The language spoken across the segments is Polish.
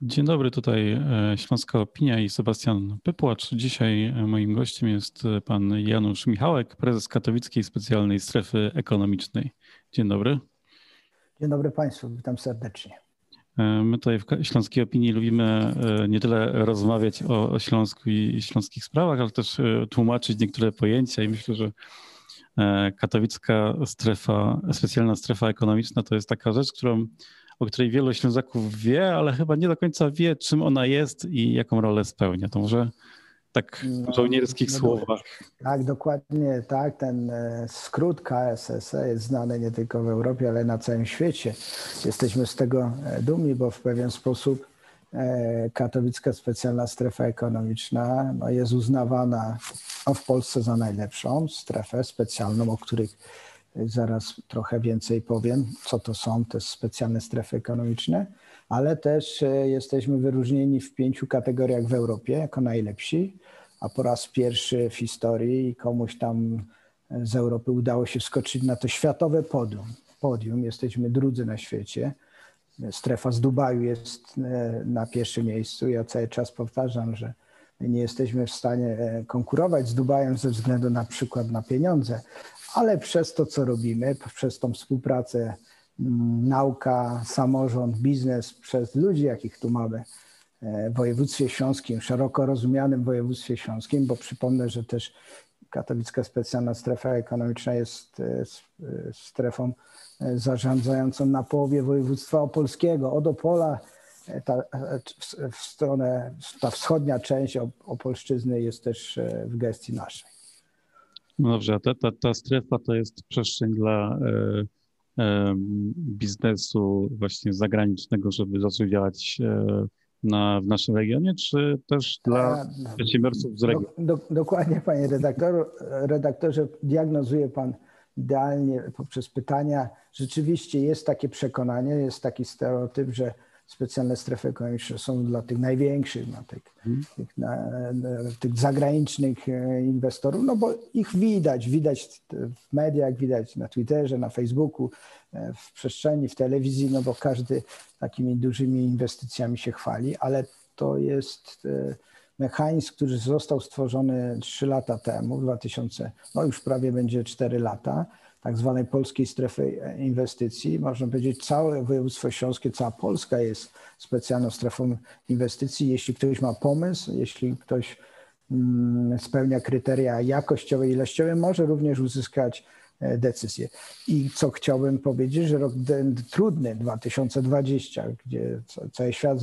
Dzień dobry, tutaj Śląska Opinia i Sebastian Pypłacz. Dzisiaj moim gościem jest pan Janusz Michałek, prezes Katowickiej Specjalnej Strefy Ekonomicznej. Dzień dobry. Dzień dobry Państwu, witam serdecznie. My tutaj w Śląskiej Opinii lubimy nie tyle rozmawiać o Śląsku i śląskich sprawach, ale też tłumaczyć niektóre pojęcia i myślę, że Katowicka Specjalna Strefa Ekonomiczna to jest taka rzecz, o której wielu Ślązaków wie, ale chyba nie do końca wie, czym ona jest i jaką rolę spełnia. To może tak w żołnierskich słowach. Tak, dokładnie tak. Ten skrót KSSE jest znany nie tylko w Europie, ale na całym świecie. Jesteśmy z tego dumni, bo w pewien sposób Katowicka Specjalna Strefa Ekonomiczna jest uznawana w Polsce za najlepszą strefę specjalną, o których zaraz trochę więcej powiem, co to są te specjalne strefy ekonomiczne, ale też jesteśmy wyróżnieni w 5 kategoriach w Europie jako najlepsi, a po raz pierwszy w historii komuś tam z Europy udało się wskoczyć na to światowe podium. Jesteśmy drudzy na świecie. Strefa z Dubaju jest na pierwszym miejscu. Ja cały czas powtarzam, że nie jesteśmy w stanie konkurować z Dubajem ze względu na przykład na pieniądze, ale przez to, co robimy, przez tą współpracę, nauka, samorząd, biznes, przez ludzi, jakich tu mamy w województwie śląskim, szeroko rozumianym województwie śląskim, bo przypomnę, że też Katowicka Specjalna Strefa Ekonomiczna jest strefą zarządzającą na połowie województwa opolskiego, od Opola. Ta wschodnia część Opolszczyzny jest też w gestii naszej. No dobrze, a ta strefa to jest przestrzeń dla biznesu właśnie zagranicznego, żeby zaczął działać w naszym regionie, czy też dla przedsiębiorców z regionu? Dokładnie, panie redaktorze, diagnozuje pan idealnie poprzez pytania. Rzeczywiście jest takie przekonanie, jest taki stereotyp, że specjalne strefy ekonomiczne są dla tych największych, tych zagranicznych inwestorów, no bo ich widać w mediach, widać na Twitterze, na Facebooku, w przestrzeni, w telewizji, no bo każdy takimi dużymi inwestycjami się chwali, ale to jest mechanizm, który został stworzony 3 lata temu, już prawie będzie 4 lata, tak zwanej polskiej strefy inwestycji. Można powiedzieć, całe województwo śląskie, cała Polska jest specjalną strefą inwestycji. Jeśli ktoś ma pomysł, jeśli ktoś spełnia kryteria jakościowe i ilościowe, może również uzyskać decyzję. I co chciałbym powiedzieć, że rok trudny, 2020, gdzie cały świat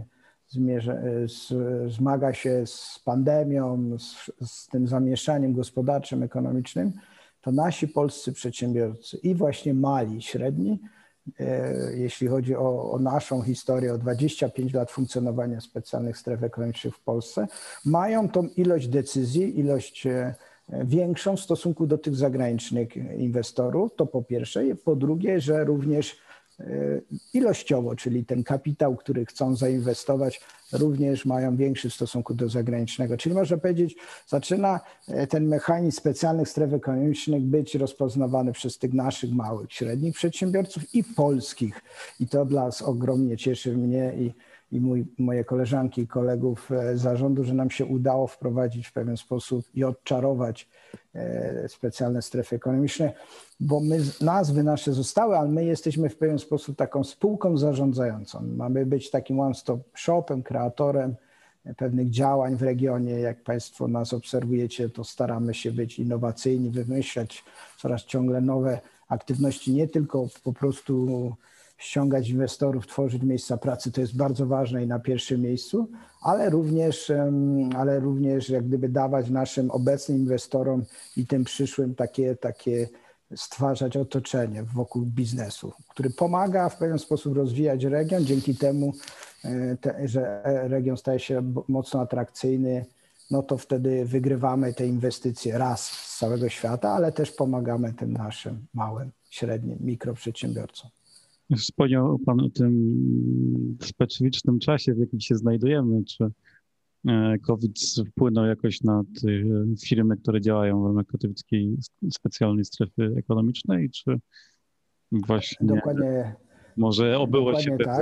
zmaga się z pandemią, z tym zamieszaniem gospodarczym, ekonomicznym, to nasi polscy przedsiębiorcy i właśnie mali i średni, jeśli chodzi o naszą historię, o 25 lat funkcjonowania specjalnych stref ekonomicznych w Polsce, mają tą ilość decyzji, ilość większą w stosunku do tych zagranicznych inwestorów, to po pierwsze. Po drugie, że również ilościowo, czyli ten kapitał, który chcą zainwestować, również mają większy w stosunku do zagranicznego. Czyli można powiedzieć, zaczyna ten mechanizm specjalnych stref ekonomicznych być rozpoznawany przez tych naszych małych, średnich przedsiębiorców i polskich. I to dla nas ogromnie cieszy mnie i moje koleżanki i kolegów z zarządu, że nam się udało wprowadzić w pewien sposób i odczarować specjalne strefy ekonomiczne, bo nazwy nasze zostały, ale my jesteśmy w pewien sposób taką spółką zarządzającą. Mamy być takim one-stop shopem, kreatorem pewnych działań w regionie. Jak Państwo nas obserwujecie, to staramy się być innowacyjni, wymyślać coraz ciągle nowe aktywności, nie tylko po prostu ściągać inwestorów, tworzyć miejsca pracy, to jest bardzo ważne i na pierwszym miejscu, ale również jak gdyby dawać naszym obecnym inwestorom i tym przyszłym takie stwarzać otoczenie wokół biznesu, który pomaga w pewien sposób rozwijać region, dzięki temu, że region staje się mocno atrakcyjny, no to wtedy wygrywamy te inwestycje raz z całego świata, ale też pomagamy tym naszym małym, średnim, mikroprzedsiębiorcom. Wspomniał pan o tym specyficznym czasie, w jakim się znajdujemy. Czy COVID wpłynął jakoś na te firmy, które działają w ramach Katowickiej Specjalnej Strefy Ekonomicznej, czy właśnie Dokładnie, może obyło się tak.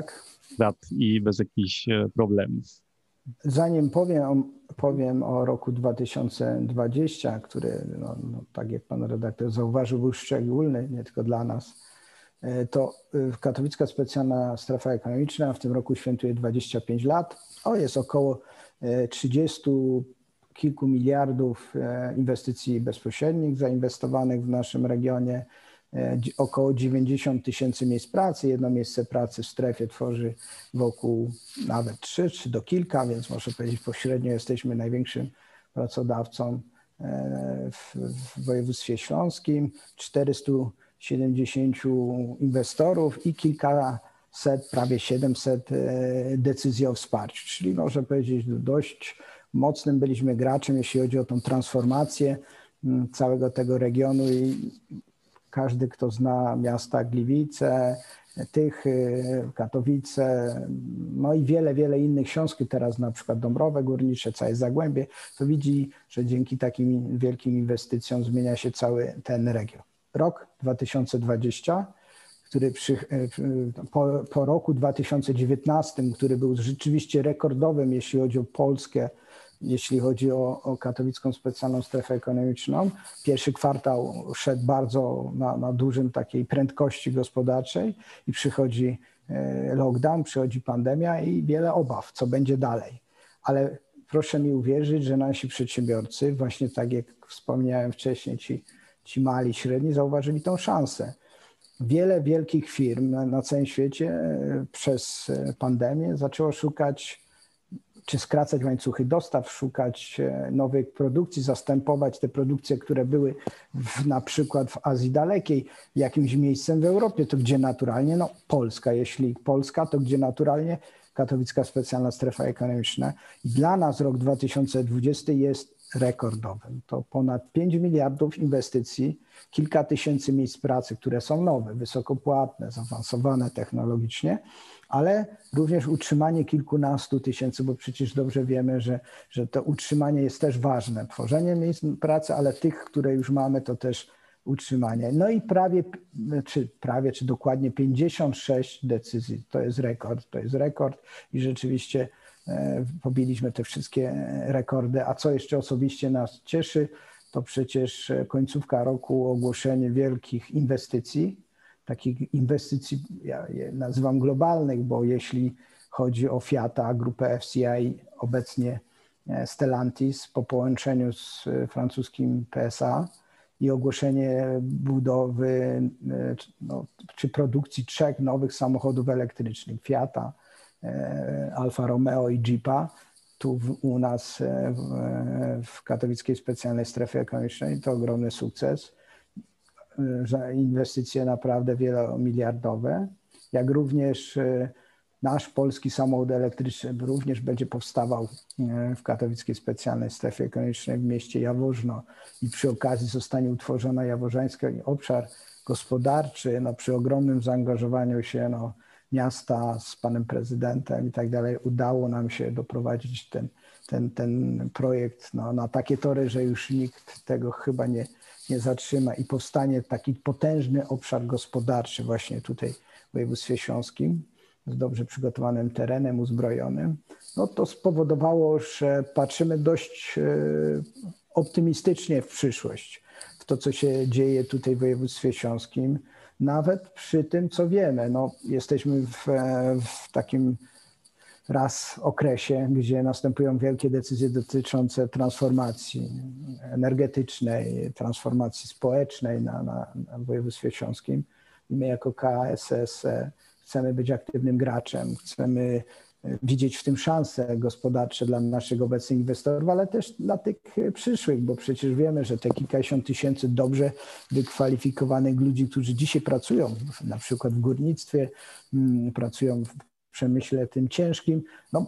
strat i bez jakichś problemów. Zanim powiem o roku 2020, który, tak jak pan redaktor zauważył, był szczególny nie tylko dla nas, to Katowicka Specjalna Strefa Ekonomiczna w tym roku świętuje 25 lat. Jest około 30 kilku miliardów inwestycji bezpośrednich zainwestowanych w naszym regionie. Około 90 000 miejsc pracy. Jedno miejsce pracy w strefie tworzy wokół nawet 3 czy do kilka, więc można powiedzieć pośrednio jesteśmy największym pracodawcą w województwie śląskim. 470 inwestorów i kilkaset, prawie 700 decyzji o wsparciu. Czyli można powiedzieć dość mocnym byliśmy graczem, jeśli chodzi o tą transformację całego tego regionu i każdy, kto zna miasta Gliwice, Tychy, Katowice, i wiele innych, Śląsku, teraz na przykład Dąbrowe Górnicze, całe Zagłębie, to widzi, że dzięki takim wielkim inwestycjom zmienia się cały ten region. Rok 2020, który po roku 2019, który był rzeczywiście rekordowym, jeśli chodzi o Polskę, jeśli chodzi o Katowicką Specjalną Strefę Ekonomiczną. Pierwszy kwartał szedł bardzo na dużym takiej prędkości gospodarczej i przychodzi lockdown, przychodzi pandemia i wiele obaw, co będzie dalej. Ale proszę mi uwierzyć, że nasi przedsiębiorcy, właśnie tak jak wspomniałem wcześniej, ci mali, średni, zauważyli tą szansę. Wiele wielkich firm na całym świecie przez pandemię zaczęło szukać, czy skracać łańcuchy dostaw, szukać nowych produkcji, zastępować te produkcje, które były na przykład w Azji Dalekiej, jakimś miejscem w Europie, to gdzie naturalnie, Polska. Jeśli Polska, to gdzie naturalnie Katowicka Specjalna Strefa Ekonomiczna. I dla nas rok 2020 jest rekordowym. To ponad 5 miliardów inwestycji, kilka tysięcy miejsc pracy, które są nowe, wysokopłatne, zaawansowane technologicznie, ale również utrzymanie kilkunastu tysięcy, bo przecież dobrze wiemy, że to utrzymanie jest też ważne. Tworzenie miejsc pracy, ale tych, które już mamy, to też utrzymanie. I czy dokładnie 56 decyzji. To jest rekord i rzeczywiście pobiliśmy te wszystkie rekordy. A co jeszcze osobiście nas cieszy, to przecież końcówka roku, ogłoszenie wielkich inwestycji, takich inwestycji, ja je nazywam globalnych, bo jeśli chodzi o Fiata, grupę FCI, obecnie Stellantis po połączeniu z francuskim PSA i ogłoszenie budowy czy produkcji 3 nowych samochodów elektrycznych, Fiata, Alfa Romeo i Jeepa, tu u nas w Katowickiej Specjalnej Strefie Ekonomicznej, to ogromny sukces. Inwestycje naprawdę wielomiliardowe, jak również nasz polski samochód elektryczny również będzie powstawał w Katowickiej Specjalnej Strefie Ekonomicznej w mieście Jaworzno i przy okazji zostanie utworzona Jaworzański Obszar Gospodarczy, przy ogromnym zaangażowaniu się miasta z panem prezydentem i tak dalej. Udało nam się doprowadzić ten projekt na takie tory, że już nikt tego chyba nie zatrzyma i powstanie taki potężny obszar gospodarczy właśnie tutaj w województwie śląskim z dobrze przygotowanym terenem, uzbrojonym. To spowodowało, że patrzymy dość optymistycznie w przyszłość, w to, co się dzieje tutaj w województwie śląskim. Nawet przy tym, co wiemy, jesteśmy w takim okresie, gdzie następują wielkie decyzje dotyczące transformacji energetycznej, transformacji społecznej na województwie śląskim. I my jako KSS chcemy być aktywnym graczem, chcemy widzieć w tym szanse gospodarcze dla naszych obecnych inwestorów, ale też dla tych przyszłych, bo przecież wiemy, że te kilkadziesiąt tysięcy dobrze wykwalifikowanych ludzi, którzy dzisiaj pracują, na przykład w górnictwie, pracują w przemyśle tym ciężkim,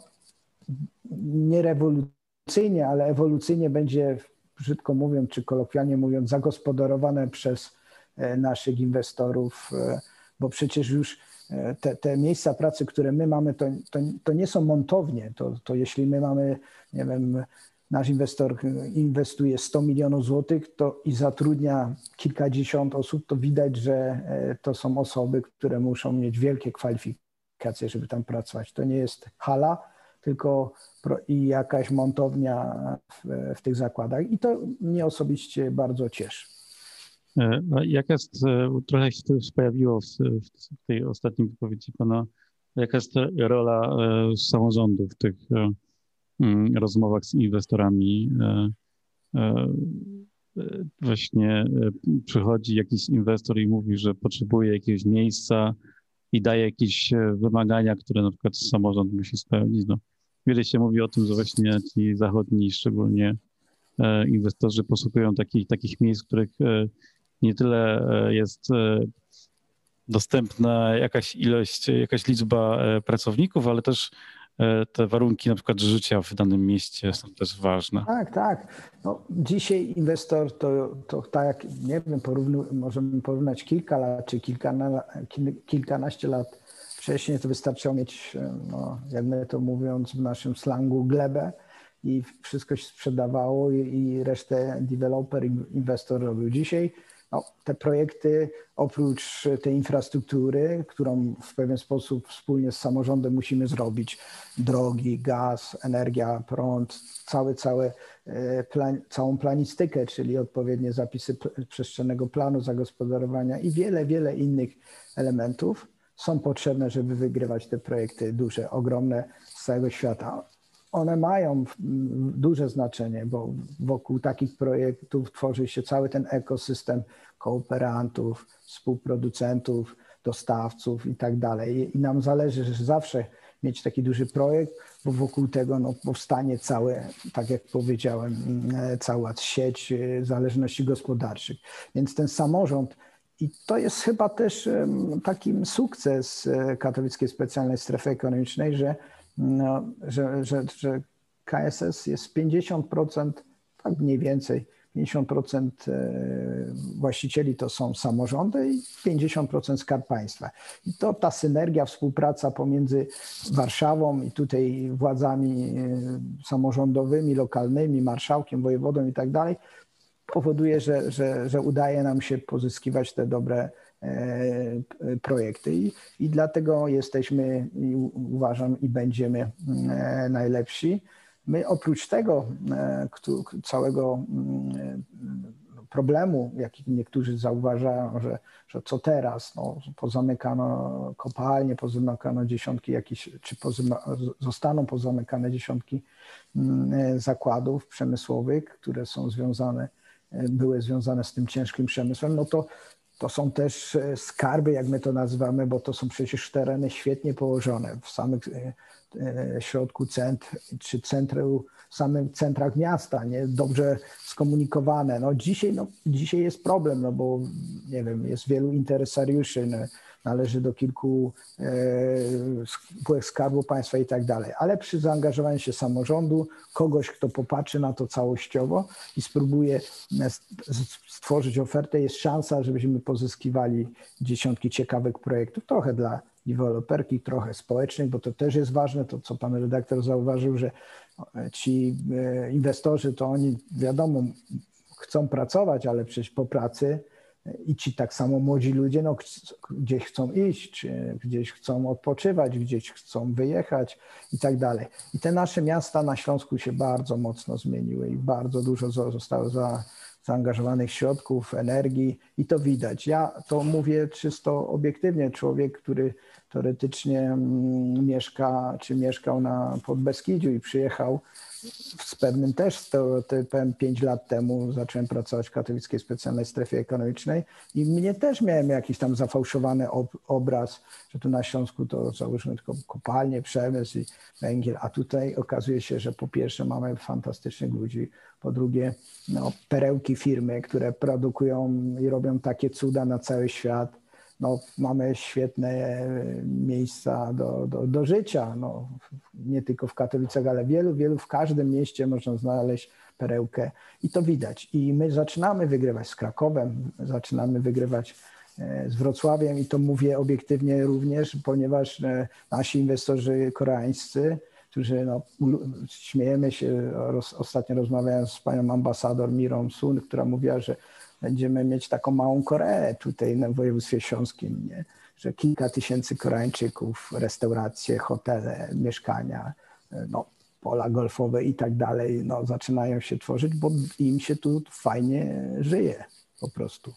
nie rewolucyjnie, ale ewolucyjnie będzie, brzydko mówiąc, czy kolokwialnie mówiąc, zagospodarowane przez naszych inwestorów, bo przecież już te miejsca pracy, które my mamy, to nie są montownie. To jeśli my mamy, nie wiem, nasz inwestor inwestuje 100 milionów złotych i zatrudnia kilkadziesiąt osób, to widać, że to są osoby, które muszą mieć wielkie kwalifikacje. kwalifikacje, żeby tam pracować. To nie jest hala, tylko i jakaś montownia w tych zakładach i to mnie osobiście bardzo cieszy. Jaka jest, trochę się to już pojawiło w tej ostatniej wypowiedzi pana, jaka jest rola samorządu w tych rozmowach z inwestorami? Właśnie przychodzi jakiś inwestor i mówi, że potrzebuje jakiegoś miejsca i daje jakieś wymagania, które na przykład samorząd musi spełnić. No, wiele się mówi o tym, że właśnie ci zachodni, szczególnie inwestorzy poszukują takich miejsc, w których nie tyle jest dostępna jakaś ilość, jakaś liczba pracowników, ale też te warunki na przykład życia w danym mieście są też ważne. Tak, tak. No, dzisiaj inwestor to tak jak, nie wiem, możemy porównać kilka lat czy kilkanaście lat wcześniej, to wystarczyło mieć, no, jak my to mówiąc w naszym slangu, glebę i wszystko się sprzedawało i resztę deweloper, inwestor robił. Dzisiaj no, te projekty oprócz tej infrastruktury, którą w pewien sposób wspólnie z samorządem musimy zrobić, drogi, gaz, energia, prąd, całą planistykę, czyli odpowiednie zapisy przestrzennego planu zagospodarowania i wiele innych elementów są potrzebne, żeby wygrywać te projekty duże, ogromne z całego świata. One mają duże znaczenie, bo wokół takich projektów tworzy się cały ten ekosystem kooperantów, współproducentów, dostawców i tak dalej. I nam zależy, że zawsze mieć taki duży projekt, bo wokół tego no, powstanie całe, tak jak powiedziałem, cała sieć zależności gospodarczych. Więc ten samorząd, i to jest chyba też takim sukces Katowickiej Specjalnej Strefy Ekonomicznej, że KSS jest 50%, tak mniej więcej, 50% właścicieli to są samorządy i 50% Skarb Państwa. I to ta synergia, współpraca pomiędzy Warszawą i tutaj władzami samorządowymi, lokalnymi, marszałkiem, wojewodą i tak dalej, powoduje, że udaje nam się pozyskiwać te dobre projekty i dlatego jesteśmy, uważam, i będziemy najlepsi. My oprócz tego całego problemu, jaki niektórzy zauważają, że co teraz, no, pozamykano kopalnie, pozamykano dziesiątki zostaną pozamykane dziesiątki zakładów przemysłowych, które są były związane z tym ciężkim przemysłem, no to są też skarby, jak my to nazywamy, bo to są przecież tereny świetnie położone w samym środku czy samych centrach miasta, nie? Dobrze skomunikowane. No dzisiaj jest problem, no bo nie wiem, jest wielu interesariuszy, należy do kilku spółek Skarbu Państwa i tak dalej, ale przy zaangażowaniu się samorządu, kogoś, kto popatrzy na to całościowo i spróbuje stworzyć ofertę, jest szansa, żebyśmy pozyskiwali dziesiątki ciekawych projektów, trochę dla deweloperki, trochę społecznych, bo to też jest ważne, to co pan redaktor zauważył, że ci inwestorzy, to oni wiadomo chcą pracować, ale przecież po pracy i ci tak samo młodzi ludzie, no gdzieś chcą iść, czy gdzieś chcą odpoczywać, gdzieś chcą wyjechać i tak dalej. I te nasze miasta na Śląsku się bardzo mocno zmieniły i bardzo dużo zostało zaangażowanych środków, energii i to widać. Ja to mówię czysto obiektywnie. Człowiek, który teoretycznie mieszkał na Podbeskidziu i przyjechał z pewnym też stereotypem 5 lat temu, zacząłem pracować w Katowickiej Specjalnej Strefie Ekonomicznej i mnie też miałem jakiś tam zafałszowany obraz, że tu na Śląsku to załóżmy tylko kopalnie, przemysł i węgiel, a tutaj okazuje się, że po pierwsze mamy fantastycznych ludzi, po drugie no, perełki firmy, które produkują i robią takie cuda na cały świat. No, mamy świetne miejsca do życia, no, nie tylko w Katowicach, ale w każdym mieście można znaleźć perełkę i to widać. I my zaczynamy wygrywać z Krakowem, zaczynamy wygrywać z Wrocławiem i to mówię obiektywnie również, ponieważ nasi inwestorzy koreańscy, którzy no, śmiejemy się, ostatnio rozmawiałem z panią ambasador Mirą Sun, która mówiła, że będziemy mieć taką małą Koreę tutaj w województwie śląskim, nie? Że kilka tysięcy Koreańczyków, restauracje, hotele, mieszkania, no, pola golfowe i tak dalej, no, zaczynają się tworzyć, bo im się tu fajnie żyje po prostu.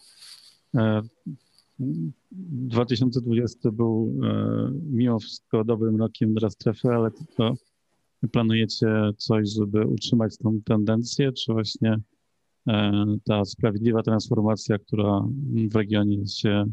2020 był mimo wszystko dobrym rokiem dla strefy, ale to planujecie coś, żeby utrzymać tą tendencję, czy właśnie ta sprawiedliwa transformacja, która w regionie się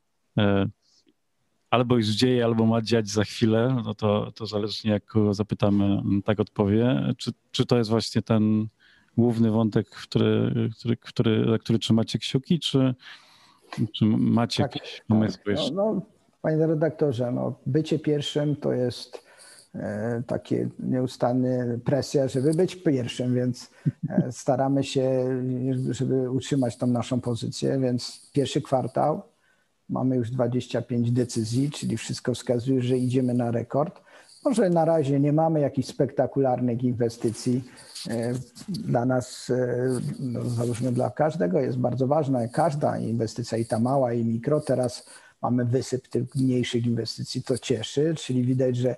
albo już dzieje, albo ma dziać za chwilę, no to zależnie jak kogo zapytamy, tak odpowie. Czy to jest właśnie ten główny wątek, za który trzymacie kciuki, czy macie jakieś pomysły jeszcze? No, panie redaktorze, no, bycie pierwszym to jest takie nieustanne presja, żeby być pierwszym, więc staramy się, żeby utrzymać tą naszą pozycję, więc pierwszy kwartał mamy już 25 decyzji, czyli wszystko wskazuje, że idziemy na rekord. Może na razie nie mamy jakichś spektakularnych inwestycji. Dla nas, no, załóżmy dla każdego jest bardzo ważna każda inwestycja, i ta mała, i mikro. Teraz mamy wysyp tych mniejszych inwestycji, to cieszy, czyli widać, że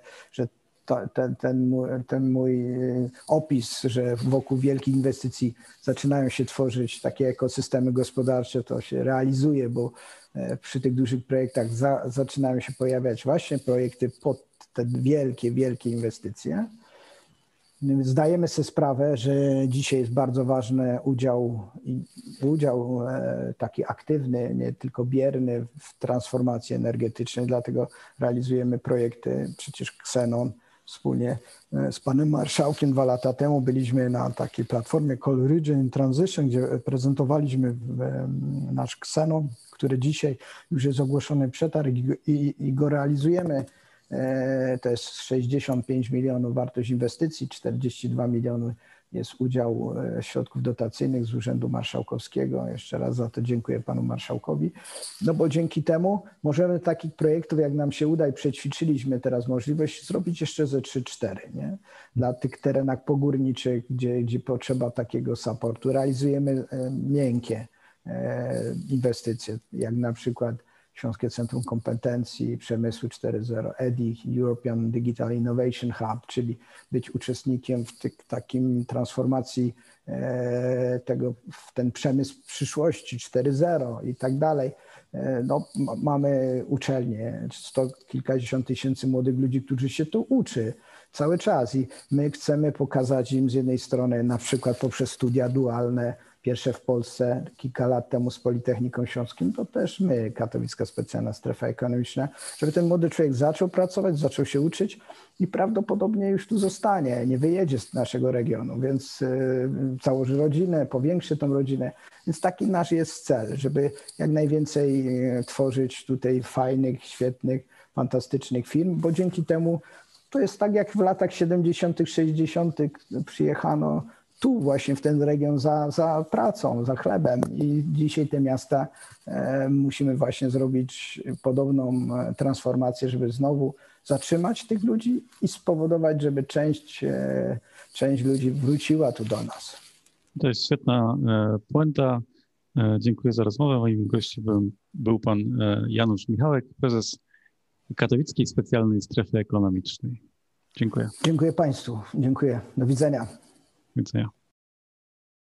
ten mój opis, że wokół wielkich inwestycji zaczynają się tworzyć takie ekosystemy gospodarcze, to się realizuje, bo przy tych dużych projektach zaczynają się pojawiać właśnie projekty pod te wielkie inwestycje. Zdajemy sobie sprawę, że dzisiaj jest bardzo ważny udział taki aktywny, nie tylko bierny w transformacji energetycznej, dlatego realizujemy projekty, przecież Xenon wspólnie z panem marszałkiem 2 lata temu byliśmy na takiej platformie Call Region Transition, gdzie prezentowaliśmy nasz Xenon, który dzisiaj już jest ogłoszony przetarg i go realizujemy. To jest 65 milionów wartość inwestycji, 42 miliony jest udział środków dotacyjnych z Urzędu Marszałkowskiego. Jeszcze raz za to dziękuję panu marszałkowi. No bo dzięki temu możemy takich projektów, jak nam się uda, i przećwiczyliśmy teraz możliwość, zrobić jeszcze ze 3-4, nie? Dla tych terenach pogórniczych, gdzie potrzeba takiego supportu. Realizujemy miękkie inwestycje, jak na przykład Śląskie Centrum Kompetencji Przemysłu 4.0, EDIH, European Digital Innovation Hub, czyli być uczestnikiem w takim transformacji w ten przemysł przyszłości 4.0 i tak dalej. No, mamy uczelnie, kilkadziesiąt tysięcy młodych ludzi, którzy się tu uczy cały czas i my chcemy pokazać im z jednej strony na przykład poprzez studia dualne, pierwsze w Polsce, kilka lat temu z Politechniką Śląskim, to też my, Katowicka Specjalna Strefa Ekonomiczna, żeby ten młody człowiek zaczął pracować, zaczął się uczyć i prawdopodobnie już tu zostanie, nie wyjedzie z naszego regionu, więc założy rodzinę, powiększy tą rodzinę. Więc taki nasz jest cel, żeby jak najwięcej tworzyć tutaj fajnych, świetnych, fantastycznych firm, bo dzięki temu to jest tak jak w latach 70., 60. przyjechano tu właśnie w ten region za pracą, za chlebem i dzisiaj te miasta musimy właśnie zrobić podobną transformację, żeby znowu zatrzymać tych ludzi i spowodować, żeby część ludzi wróciła tu do nas. To jest świetna puenta. Dziękuję za rozmowę. Moim gościem był pan Janusz Michałek, prezes Katowickiej Specjalnej Strefy Ekonomicznej. Dziękuję. Dziękuję państwu. Dziękuję. Do widzenia. Do widzenia.